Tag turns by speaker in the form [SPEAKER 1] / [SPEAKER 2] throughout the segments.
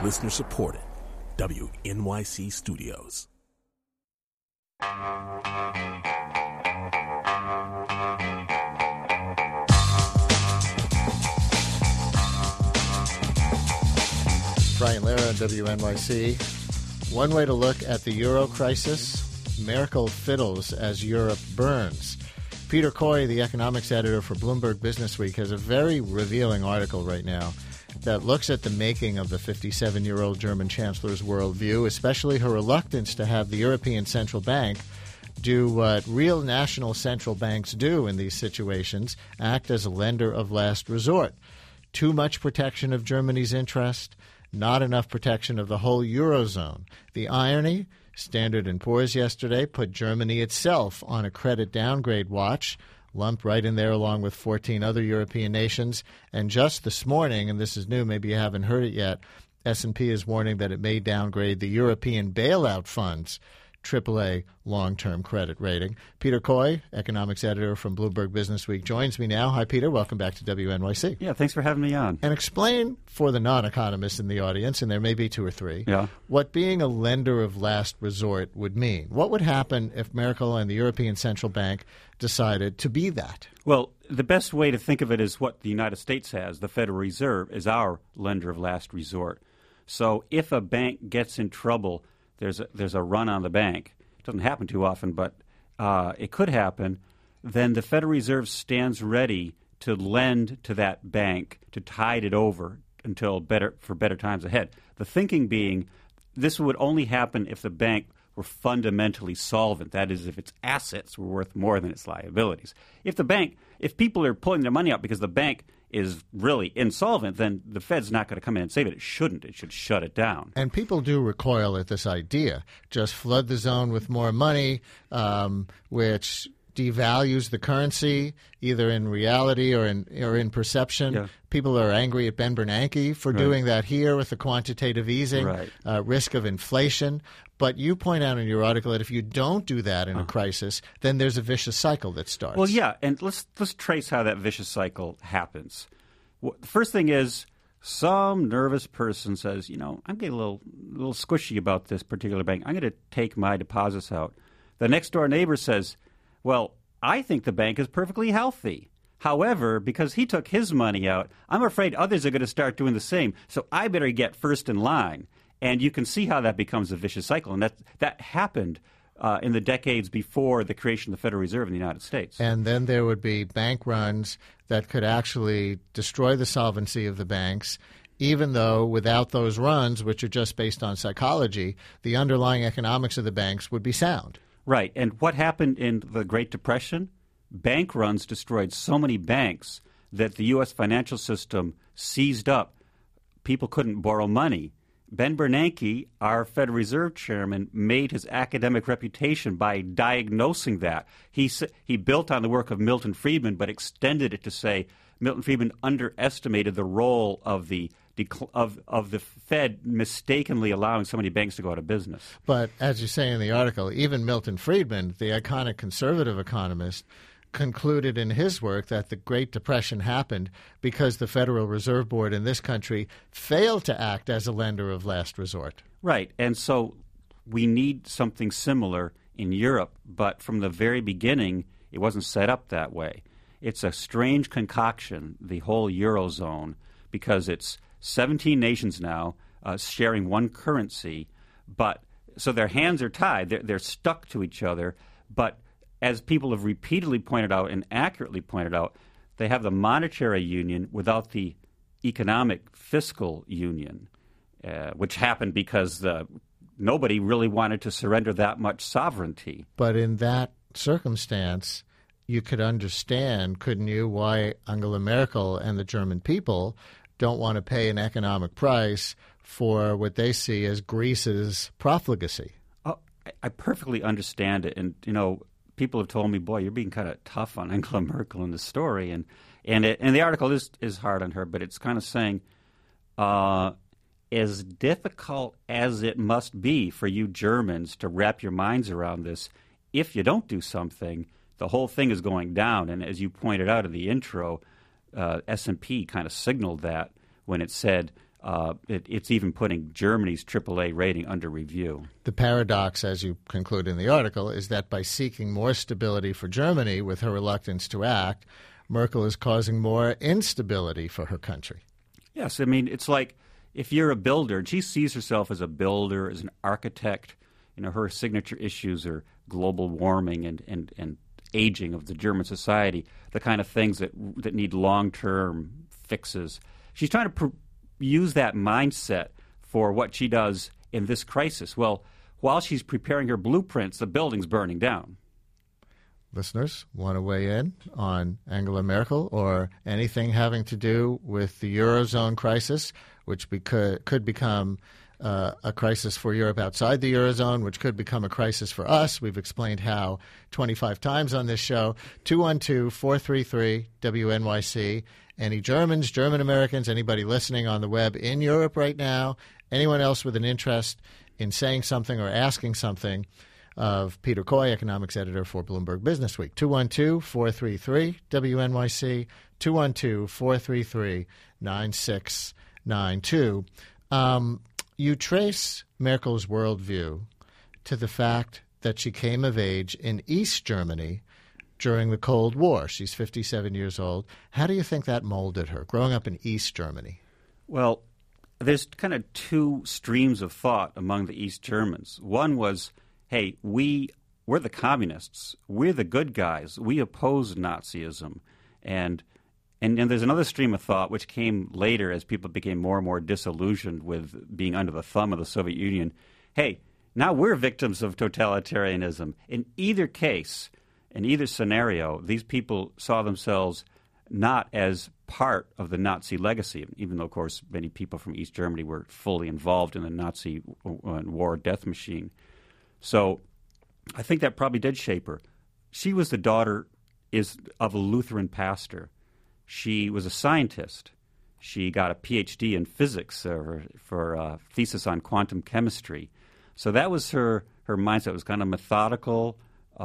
[SPEAKER 1] Listener supported. WNYC Studios.
[SPEAKER 2] Brian Lehrer on WNYC. One way to look at the Euro crisis, Merkel fiddles as Europe burns. Peter Coy, the economics editor for Bloomberg Businessweek, has a very revealing article right now that looks at the making of the 57-year-old German chancellor's worldview, especially her reluctance to have the European Central Bank do what real national central banks do in these situations, act as a lender of last resort. Too much protection of Germany's interest, not enough protection of the whole Eurozone. The irony, Standard & Poor's yesterday put Germany itself on a credit downgrade watch, lumped right in there along with 14 other European nations. And just this morning, and this is new, maybe you haven't heard it yet, S&P is warning that it may downgrade the European bailout funds AAA long-term credit rating. Peter Coy, economics editor from Bloomberg Businessweek, joins me now. Hi, Peter. Welcome back to WNYC.
[SPEAKER 3] Yeah, thanks for having me on.
[SPEAKER 2] And explain for the non-economists in the audience, and there may be two or three, what being a lender of last resort would mean. What would happen if Merkel and the European Central Bank decided to be that?
[SPEAKER 3] Well, the best way to think of it is what the United States has. The Federal Reserve is our lender of last resort. So if a bank gets in trouble, there's a run on the bank. It doesn't happen too often, but it could happen. Then the Federal Reserve stands ready to lend to that bank to tide it over until for better times ahead. The thinking being this would only happen if the bank were fundamentally solvent. That is, if its assets were worth more than its liabilities. If people are pulling their money out because the bank is really insolvent, then the Fed's not going to come in and save it. It shouldn't. It should shut it down.
[SPEAKER 2] And people do recoil at this idea. Just flood the zone with more money, which devalues the currency, either in reality or in perception. Yeah. People are angry at Ben Bernanke for doing that here with the quantitative easing, risk of inflation. But you point out in your article that if you don't do that in a crisis, then there's a vicious cycle that starts.
[SPEAKER 3] Well, yeah, and let's trace how that vicious cycle happens. The first thing is some nervous person says, I'm getting a little squishy about this particular bank. I'm going to take my deposits out. The next door neighbor says, well, I think the bank is perfectly healthy. However, because he took his money out, I'm afraid others are going to start doing the same. So I better get first in line. And you can see how that becomes a vicious cycle. And that happened in the decades before the creation of the Federal Reserve in the United States.
[SPEAKER 2] And then there would be bank runs that could actually destroy the solvency of the banks, even though without those runs, which are just based on psychology, the underlying economics of the banks would be sound.
[SPEAKER 3] Right. And what happened in the Great Depression? Bank runs destroyed so many banks that the U.S. financial system seized up. People couldn't borrow money. Ben Bernanke, our Federal Reserve chairman, made his academic reputation by diagnosing that. He built on the work of Milton Friedman, but extended it to say Milton Friedman underestimated the role of the Fed mistakenly allowing so many banks to go out of business.
[SPEAKER 2] But as you say in the article, even Milton Friedman, the iconic conservative economist, concluded in his work that the Great Depression happened because the Federal Reserve Board in this country failed to act as a lender of last resort.
[SPEAKER 3] Right. And so we need something similar in Europe, but from the very beginning, it wasn't set up that way. It's a strange concoction, the whole Eurozone, because it's 17 nations now sharing one currency, but so their hands are tied. They're stuck to each other, but as people have repeatedly pointed out and accurately pointed out, they have the monetary union without the economic fiscal union, which happened because nobody really wanted to surrender that much sovereignty.
[SPEAKER 2] But in that circumstance, you could understand, couldn't you, why Angela Merkel and the German people don't want to pay an economic price for what they see as Greece's profligacy.
[SPEAKER 3] Oh, I perfectly understand it. And, people have told me, boy, you're being kind of tough on Angela Merkel in the story. And the article is hard on her, but it's kind of saying, as difficult as it must be for you Germans to wrap your minds around this, if you don't do something, the whole thing is going down. And as you pointed out in the intro, S&P kind of signaled that when it said it's even putting Germany's AAA rating under review.
[SPEAKER 2] The paradox, as you conclude in the article, is that by seeking more stability for Germany with her reluctance to act, Merkel is causing more instability for her country.
[SPEAKER 3] Yes, I mean, it's like if you're a builder, and she sees herself as a builder, as an architect, her signature issues are global warming and aging of the German society, the kind of things that need long-term fixes. She's trying to use that mindset for what she does in this crisis. Well, while she's preparing her blueprints, the building's burning down.
[SPEAKER 2] Listeners, want to weigh in on Angela Merkel or anything having to do with the Eurozone crisis, which could become a crisis for Europe outside the Eurozone, which could become a crisis for us. We've explained how 25 times on this show. 212-433-WNYC. Any Germans, German Americans, anybody listening on the web in Europe right now, anyone else with an interest in saying something or asking something of Peter Coy, economics editor for Bloomberg Business Week. 212-433-WNYC, 212-433-9692. You trace Merkel's worldview to the fact that she came of age in East Germany during the Cold War. She's 57 years old. How do you think that molded her, growing up in East Germany?
[SPEAKER 3] Well, there's kind of two streams of thought among the East Germans. One was, hey, we're the communists. We're the good guys. We oppose Nazism. And there's another stream of thought which came later as people became more and more disillusioned with being under the thumb of the Soviet Union. Hey, now we're victims of totalitarianism. In either case, in either scenario, these people saw themselves not as part of the Nazi legacy, even though, of course, many people from East Germany were fully involved in the Nazi war death machine. So I think that probably did shape her. She was the daughter of a Lutheran pastor. She was a scientist. She got a PhD in physics for a thesis on quantum chemistry. So that was her mindset. It was kind of methodical.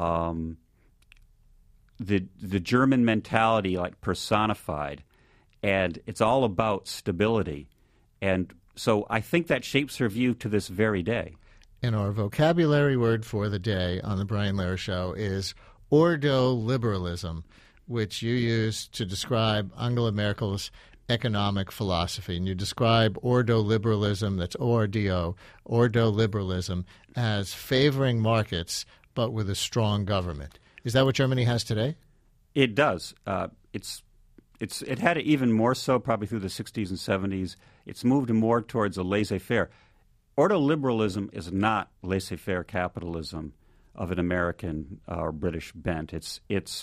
[SPEAKER 3] The German mentality, like personified, and it's all about stability. And so I think that shapes her view to this very day.
[SPEAKER 2] And our vocabulary word for the day on the Brian Lehrer Show is ordoliberalism, which you use to describe Angela Merkel's economic philosophy. And you describe ordoliberalism, that's O-R-D-O, ordoliberalism, as favoring markets but with a strong government. Is that what Germany has today?
[SPEAKER 3] It does. It had it even more so probably through the 60s and 70s. It's moved more towards a laissez-faire. Ordoliberalism is not laissez-faire capitalism of an American or British bent. It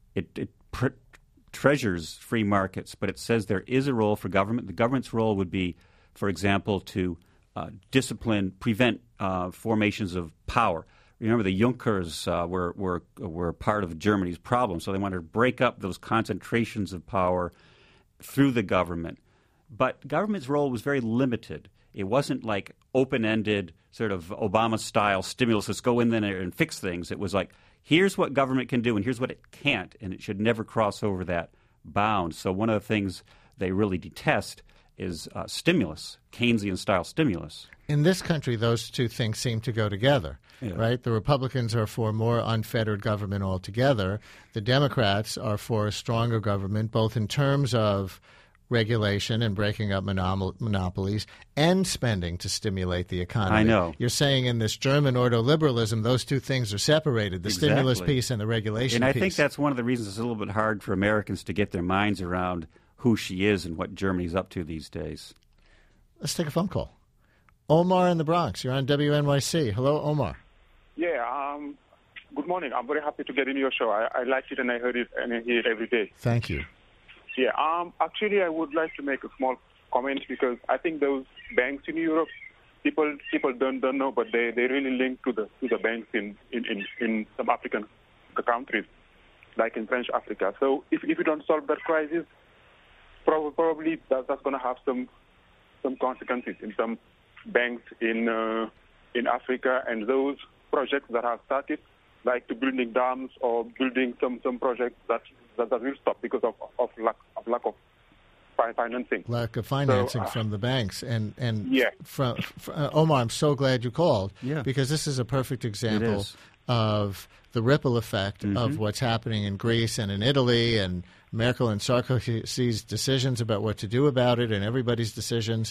[SPEAKER 3] treasures free markets, but it says there is a role for government. The government's role would be, for example, to prevent formations of power. Remember, the Junkers were part of Germany's problem, so they wanted to break up those concentrations of power through the government. But government's role was very limited. It wasn't like open-ended, sort of Obama-style stimulus. Let's go in there and fix things. It was like, here's what government can do and here's what it can't, and it should never cross over that bound. So one of the things they really detest is stimulus, Keynesian-style stimulus.
[SPEAKER 2] In this country, those two things seem to go together, right? The Republicans are for more unfettered government altogether. The Democrats are for a stronger government, both in terms of regulation and breaking up monopolies and spending to stimulate the economy.
[SPEAKER 3] I know.
[SPEAKER 2] You're saying in this German ordoliberalism, those two things are separated, the stimulus piece and the regulation piece.
[SPEAKER 3] And I think that's one of the reasons it's a little bit hard for Americans to get their minds around who she is and what Germany's up to these days.
[SPEAKER 2] Let's take a phone call. Omar in the Bronx. You're on WNYC. Hello, Omar.
[SPEAKER 4] Yeah, good morning. I'm very happy to get in your show. I like it and I heard it and I hear it every day.
[SPEAKER 2] Thank you.
[SPEAKER 4] Yeah, actually I would like to make a small comment because I think those banks in Europe, people don't know, but they really link to the banks in some African countries, like in French Africa. So if you don't solve that crisis, probably that's going to have some consequences in some banks in Africa, and those projects that have started, like to building dams or building some projects that will stop because of lack of financing.
[SPEAKER 2] Lack of financing from the banks. And Omar, I'm so glad you called because this is a perfect example of the ripple effect of what's happening in Greece and in Italy, and Merkel and Sarkozy's decisions about what to do about it, and everybody's decisions,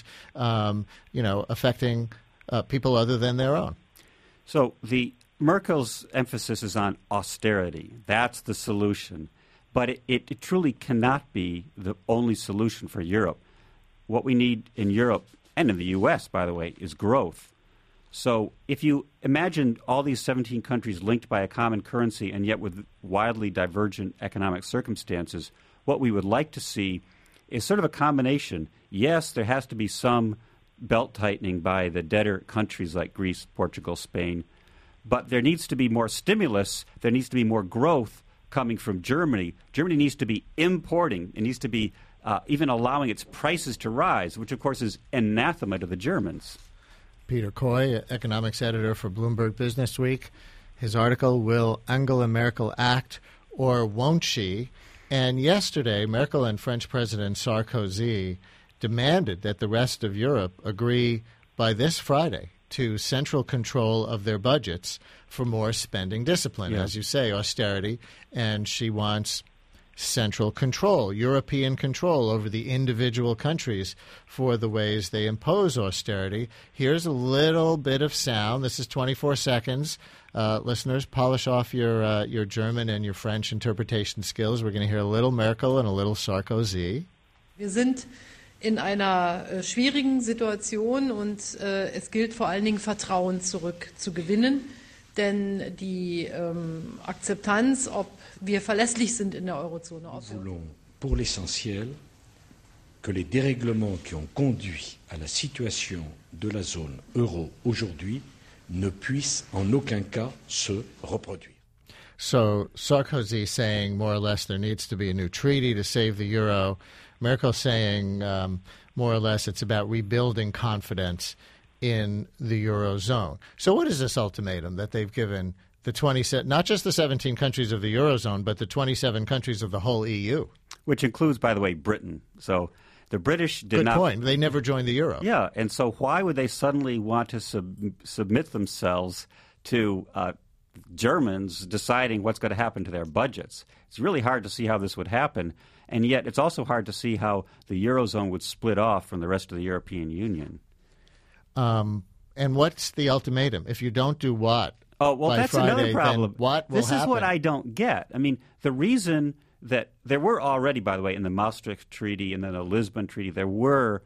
[SPEAKER 2] affecting people other than their own.
[SPEAKER 3] So Merkel's emphasis is on austerity. That's the solution. But it truly cannot be the only solution for Europe. What we need in Europe, and in the U.S., by the way, is growth. So if you imagine all these 17 countries linked by a common currency and yet with wildly divergent economic circumstances, what we would like to see is sort of a combination. Yes, there has to be some belt-tightening by the debtor countries like Greece, Portugal, Spain, but there needs to be more stimulus, there needs to be more growth coming from Germany. Germany needs to be importing. It needs to be even allowing its prices to rise, which, of course, is anathema to the Germans.
[SPEAKER 2] Peter Coy, economics editor for Bloomberg Businessweek. His article, Will Angela Merkel Act or Won't She? And yesterday, Merkel and French President Sarkozy demanded that the rest of Europe agree by this Friday to central control of their budgets for more spending discipline. As you say, austerity, and she wants central control, European control over the individual countries for the ways they impose austerity. Here's a little bit of sound. This is 24 seconds. Listeners, polish off your German and your French interpretation skills. We're going to hear a little Merkel and a little Sarkozy.
[SPEAKER 5] Wir sind in einer schwierigen Situation und es gilt vor allen Dingen Vertrauen zurückzugewinnen, denn die Akzeptanz, ob wir verlässlich sind in der Eurozone.
[SPEAKER 6] Nous voulons pour l'essentiel que les dérèglements qui ont conduit à la situation de la zone euro aujourd'hui ne puissent en aucun cas se reproduire.
[SPEAKER 2] So Sarkozy saying more or less there needs to be a new treaty to save the euro. Merkel saying more or less it's about rebuilding confidence in the Eurozone. So what is this ultimatum that they've given the 27, not just the 17 countries of the Eurozone, but the 27 countries of the whole EU?
[SPEAKER 3] Which includes, by the way, Britain. So the British did not...
[SPEAKER 2] Good point. They never joined the euro.
[SPEAKER 3] Yeah, and so why would they suddenly want to submit themselves to Germans deciding what's going to happen to their budgets? It's really hard to see how this would happen, and yet it's also hard to see how the Eurozone would split off from the rest of the European Union.
[SPEAKER 2] And what's the ultimatum? If you don't do what?
[SPEAKER 3] Oh, well,
[SPEAKER 2] by
[SPEAKER 3] that's
[SPEAKER 2] Friday,
[SPEAKER 3] another problem.
[SPEAKER 2] What will
[SPEAKER 3] this
[SPEAKER 2] happen?
[SPEAKER 3] Is what I don't get. I mean, the reason that there were already, by the way, in the Maastricht Treaty and then the Lisbon Treaty, there were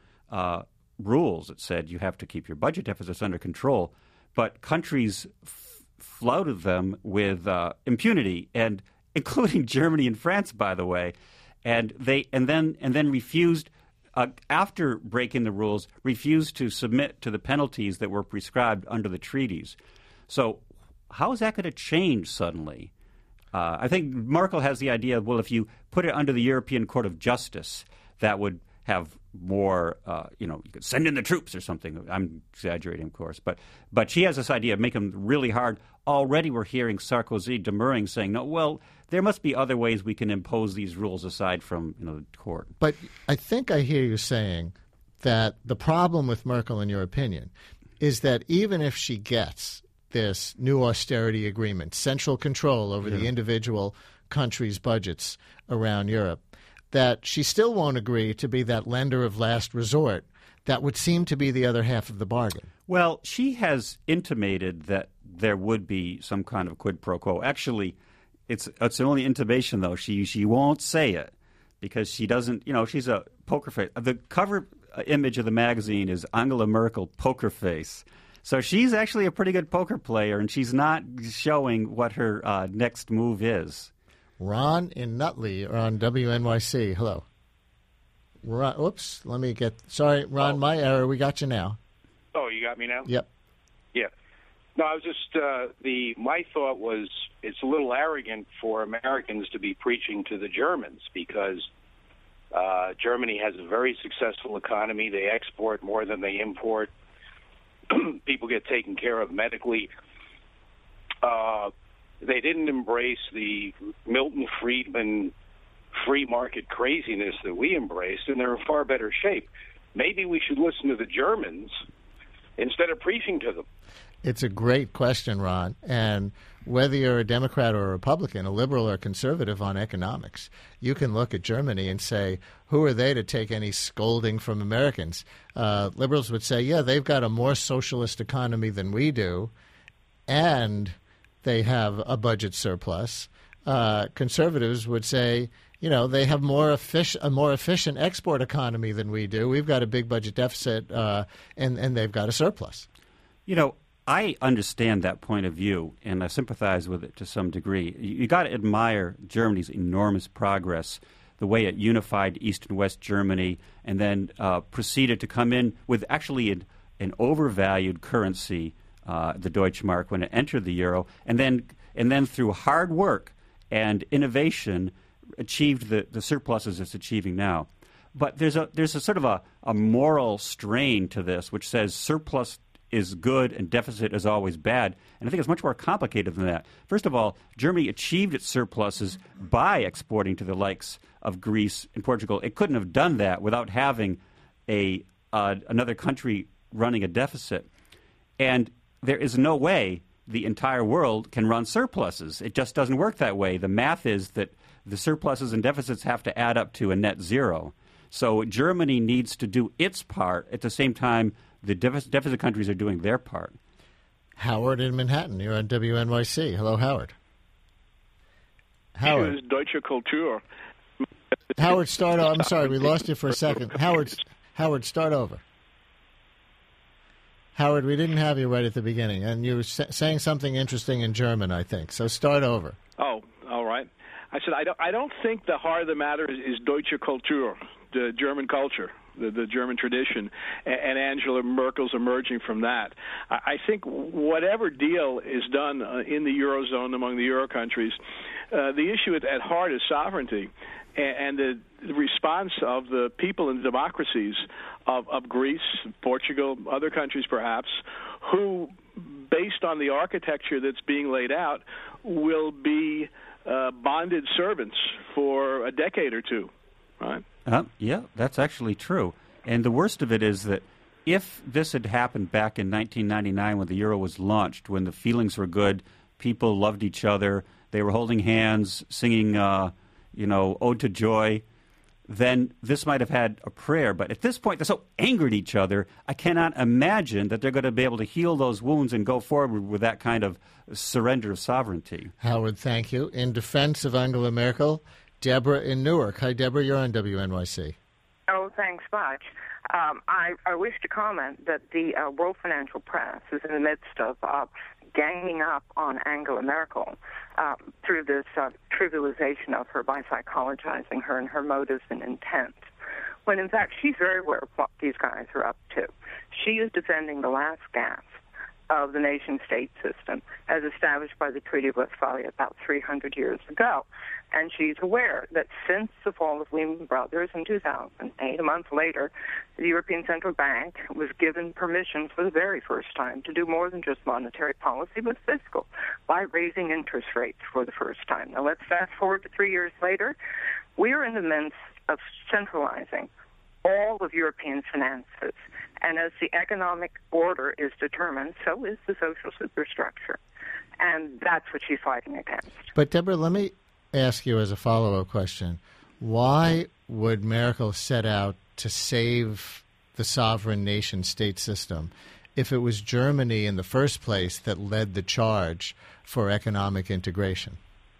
[SPEAKER 3] rules that said you have to keep your budget deficits under control, but countries flouted them with impunity, and including Germany and France, by the way, and then refused. After breaking the rules, refused to submit to the penalties that were prescribed under the treaties. So how is that going to change suddenly? I think Merkel has the idea of, well, if you put it under the European Court of Justice, that would have more, you could send in the troops or something. I'm exaggerating, of course. But she has this idea of making them really hard. Already we're hearing Sarkozy demurring, saying, no, well, there must be other ways we can impose these rules aside from the court.
[SPEAKER 2] But I think I hear you saying that the problem with Merkel, in your opinion, is that even if she gets this new austerity agreement, central control over the individual countries' budgets around Europe, that she still won't agree to be that lender of last resort that would seem to be the other half of the bargain.
[SPEAKER 3] Well, she has intimated that there would be some kind of quid pro quo. Actually, it's only intimation, though. She won't say it because she doesn't, she's a poker face. The cover image of the magazine is Angela Merkel, poker face. So she's actually a pretty good poker player, and she's not showing what her next move is.
[SPEAKER 2] Ron in Nutley on WNYC. Hello. Ron, oops, sorry, Ron, my error. We got you now.
[SPEAKER 7] Oh, you got me now?
[SPEAKER 2] Yep.
[SPEAKER 7] Yeah. No, I was just, my thought was it's a little arrogant for Americans to be preaching to the Germans because Germany has a very successful economy. They export more than they import. People get taken care of medically. They didn't embrace the Milton Friedman free market craziness that we embraced, and they're in far better shape. Maybe we should listen to the Germans instead of preaching to them.
[SPEAKER 2] It's a great question, Ron. And whether you're a Democrat or a Republican, a liberal or conservative on economics, you can look at Germany and say, who are they to take any scolding from Americans? Liberals would say, yeah, they've got a more socialist economy than we do, and they have a budget surplus. Conservatives would say, you know, they have a more efficient export economy than we do. We've got a big budget deficit, and they've got a surplus.
[SPEAKER 3] You know, I understand that point of view, and I sympathize with it to some degree. You got to admire Germany's enormous progress, the way it unified East and West Germany, and then proceeded to come in with actually an overvalued currency, the Deutschmark, when it entered the euro, and then through hard work and innovation achieved the surpluses it's achieving now. But there's a sort of a moral strain to this, which says surplus is good and deficit is always bad. And I think it's much more complicated than that. First of all, Germany achieved its surpluses by exporting to the likes of Greece and Portugal. It couldn't have done that without having another country running a deficit. And there is no way the entire world can run surpluses. It just doesn't work that way. The math is that the surpluses and deficits have to add up to a net zero. So Germany needs to do its part at the same time the deficit countries are doing their part.
[SPEAKER 2] Howard in Manhattan, you're on WNYC. Hello, Howard. Howard.
[SPEAKER 8] It was Deutsche Kultur.
[SPEAKER 2] Howard, start over. I'm sorry, we lost you for a second. Howard, start over. Howard, we didn't have you right at the beginning, and you were saying something interesting in German, I think. So start over.
[SPEAKER 8] Oh, all right. I said I don't think the heart of the matter is Deutsche Kultur, the German culture, the German tradition, and Angela Merkel's emerging from that. I think whatever deal is done in the Eurozone among the Euro countries, the issue at heart is sovereignty and the response of the people and democracies of Greece, Portugal, other countries perhaps, who, based on the architecture that's being laid out, will be bonded servants for a decade or two, right?
[SPEAKER 3] Yeah, that's actually true. And the worst of it is that if this had happened back in 1999 when the euro was launched, when the feelings were good, people loved each other, they were holding hands, singing, Ode to Joy, then this might have had a prayer. But at this point, they're so angry at each other, I cannot imagine that they're going to be able to heal those wounds and go forward with that kind of surrender of sovereignty.
[SPEAKER 2] Howard, thank you. In defense of Angela Merkel, Deborah in Newark. Hi, Deborah. You're on WNYC.
[SPEAKER 9] Oh, thanks much. I wish to comment that the World Financial Press is in the midst of ganging up on Angela Merkel through this trivialization of her by psychologizing her and her motives and intent, when in fact she's very aware of what these guys are up to. She is defending the last gasp of the nation-state system as established by the Treaty of Westphalia about 300 years ago. And she's aware that since the fall of Lehman Brothers in 2008, a month later, the European Central Bank was given permission for the very first time to do more than just monetary policy, but fiscal, by raising interest rates for the first time. Now let's fast forward to 3 years later. We are in the midst of centralizing all of European finances. And as the economic order is determined, so is the social superstructure. And that's what she's fighting against.
[SPEAKER 2] But, Deborah, let me ask you as a follow-up question. Why would Merkel set out to save the sovereign nation-state system if it was Germany in the first place that led the charge for economic integration?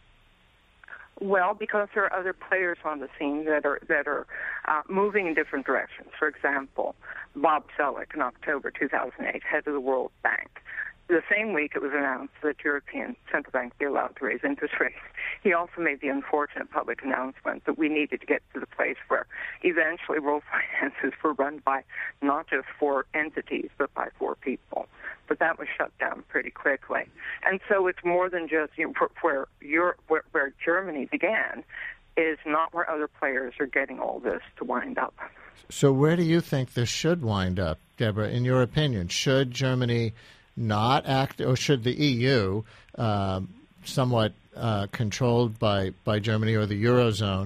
[SPEAKER 9] Well, because there are other players on the scene that are moving in different directions. For example, Bob Zoellick in October 2008, head of the World Bank. The same week it was announced that European Central Bank be allowed to raise interest rates. He also made the unfortunate public announcement that we needed to get to the place where eventually world finances were run by not just 4 entities, but by 4 people. But that was shut down pretty quickly. And so it's more than just where Germany began is not where other players are getting all this to wind up.
[SPEAKER 2] So where do you think this should wind up, Deborah, in your opinion? Should Germany not act, or should the EU, somewhat controlled by Germany or the Eurozone,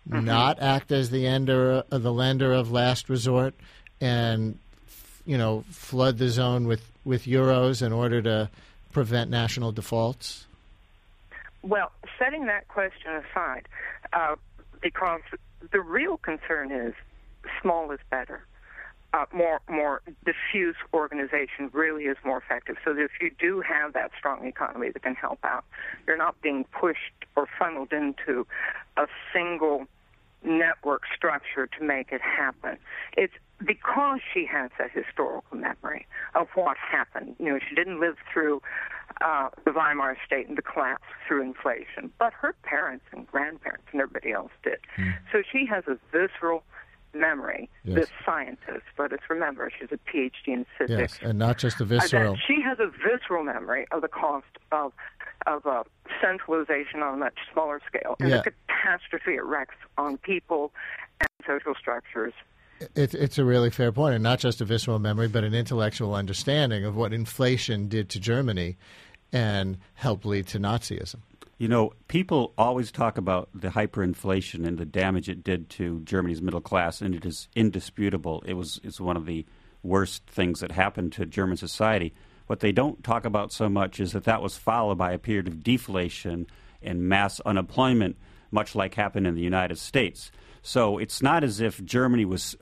[SPEAKER 2] not act as the lender of last resort, and flood the zone with euros in order to prevent national defaults?
[SPEAKER 9] Well, setting that question aside, because the real concern is small is better. More diffuse organization really is more effective. So that if you do have that strong economy that can help out, you're not being pushed or funneled into a single network structure to make it happen. It's because she has that historical memory of what happened. She didn't live through the Weimar state and the collapse through inflation, but her parents and grandparents and everybody else did. So she has a visceral memory, this scientist, but remember, she's a PhD in physics.
[SPEAKER 2] Yes, and not just a visceral.
[SPEAKER 9] She has a visceral memory of the cost of centralization on a much smaller scale and the catastrophe it wreaks on people and social structures.
[SPEAKER 2] It's a really fair point, and not just a visceral memory, but an intellectual understanding of what inflation did to Germany and helped lead to Nazism.
[SPEAKER 3] People always talk about the hyperinflation and the damage it did to Germany's middle class, and it is indisputable. It's one of the worst things that happened to German society. What they don't talk about so much is that was followed by a period of deflation and mass unemployment, much like happened in the United States. So it's not as if Germany was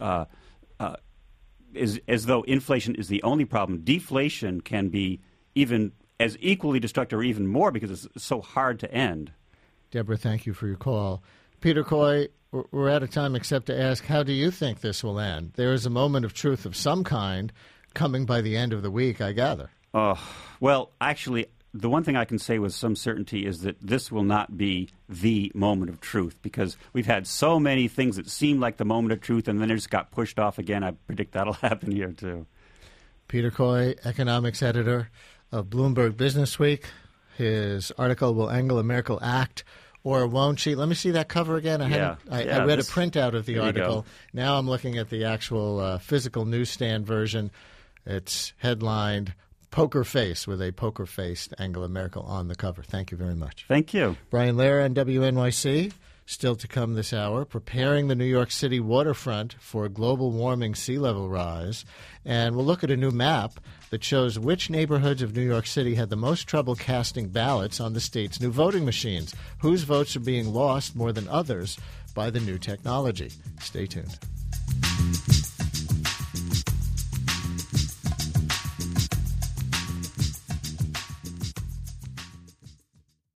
[SPEAKER 3] as though inflation is the only problem. Deflation can be even as equally destructive or even more because it's so hard to end.
[SPEAKER 2] Deborah, thank you for your call. Peter Coy, we're out of time except to ask, how do you think this will end? There is a moment of truth of some kind coming by the end of the week, I gather.
[SPEAKER 3] Well, actually, the one thing I can say with some certainty is that this will not be the moment of truth because we've had so many things that seem like the moment of truth and then it just got pushed off again. I predict that'll happen here, too.
[SPEAKER 2] Peter Coy, economics editor of Bloomberg Businessweek. His article, Will Angela Merkel Act or Won't She? Let me see that cover again. I read a printout of the article. Now I'm looking at the actual physical newsstand version. It's headlined Poker Face with a poker-faced Angela Merkel on the cover. Thank you very much.
[SPEAKER 3] Thank you.
[SPEAKER 2] Brian Lehrer on WNYC. Still to come this hour, preparing the New York City waterfront for global warming sea level rise. And we'll look at a new map that shows which neighborhoods of New York City had the most trouble casting ballots on the state's new voting machines. Whose votes are being lost more than others by the new technology? Stay tuned.